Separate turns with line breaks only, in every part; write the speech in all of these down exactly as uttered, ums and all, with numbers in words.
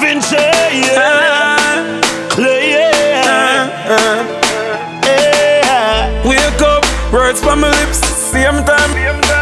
Vinci, yeah. Clay, yeah. Yeah.
Wake up, words from my lips, same time.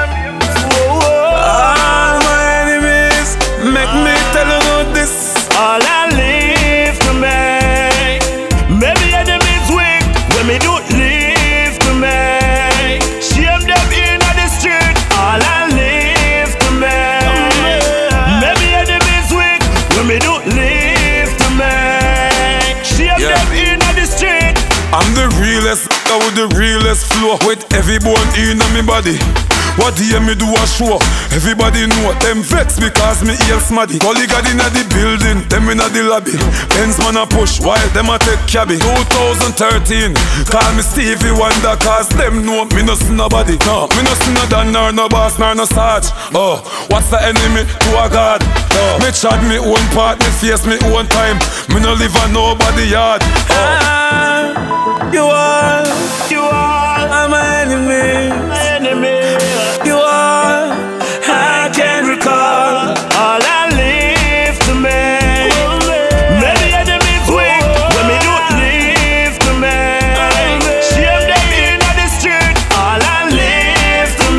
All my enemies make me tell you about this.
All I live to make. Maybe enemies weak when me don't live to make. Shame them in the street. All I live to make. Maybe enemies weak when me don't live to make. Shame
Yeah.
them in the street.
I'm the realest, I with the realest flow. With every bone in my body. What do you me do a show? Everybody know them vex because me heal smaddy. Colleague inna the building, them inna the lobby. Benz man a push while them a take cabby. twenty thirteen, call me Stevie Wonder cause them know me no see nobody. No, me no see no Dan nor no boss nor no Sarge. Oh, what's the enemy to a God? Oh, me chat me own part, me face me own time. Me no live on nobody yard. Oh. Ah, you are,
You are
my enemy.
my enemy.
You are, I can't recall.
All I live to make. Many enemies weak when me don't live to make. Shame them in the street. All I live to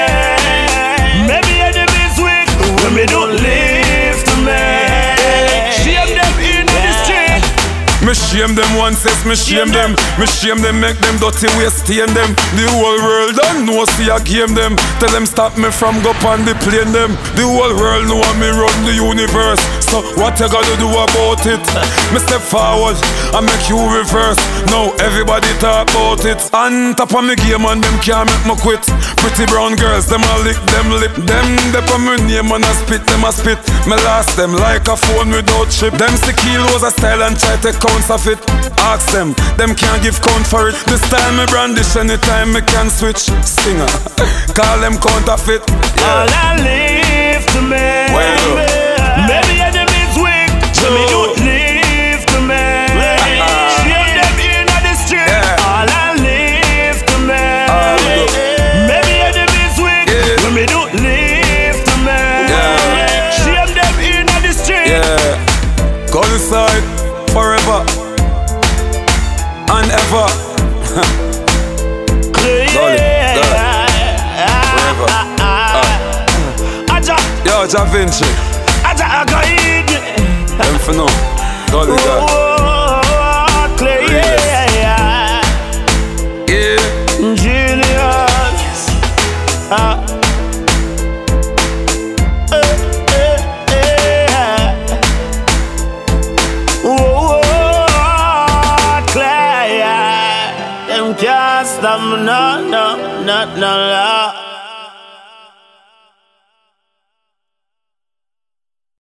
make. Many enemies weak when me don't live to make. Shame them in the street.
Me shame them once, yes, me shame them. Me shame them, make them dirty waste, stain them. The whole world don't know, see I game them. Tell them stop me from go on the plane them. The whole world know me run the universe. So what you gotta do about it? Me step forward and make you reverse. Now everybody talk about it. On top of me game and them can't make me quit. Pretty brown girls, them a lick them lip. Them they put me name and I spit, them a spit. Me last them like a phone without chip. Them see kilos of style and try to counts of it. Ask them, them can't give count for it. This time me brandish anytime me can switch. Singer, call them counterfeit.
All I live to make.
Well,
Maybe enemies weak, so me don't live to make. Shame them in the street.
Yeah.
All I live to make.
Ah, look.
Maybe enemies weak,
Yeah.
so me don't live to make.
Yeah.
Shame them in the street.
Yeah, God inside forever and ever. Golly, forever.
Aja,
Yo, Ja Vinci,
Aja, Agaid.
them for now. Golly God.
Oh, Clay, yeah.
Yeah.
Genius. Ah. Eh, eh, eh. Oh, Clay, yeah. Them can't stop me, no, no, no, no, no.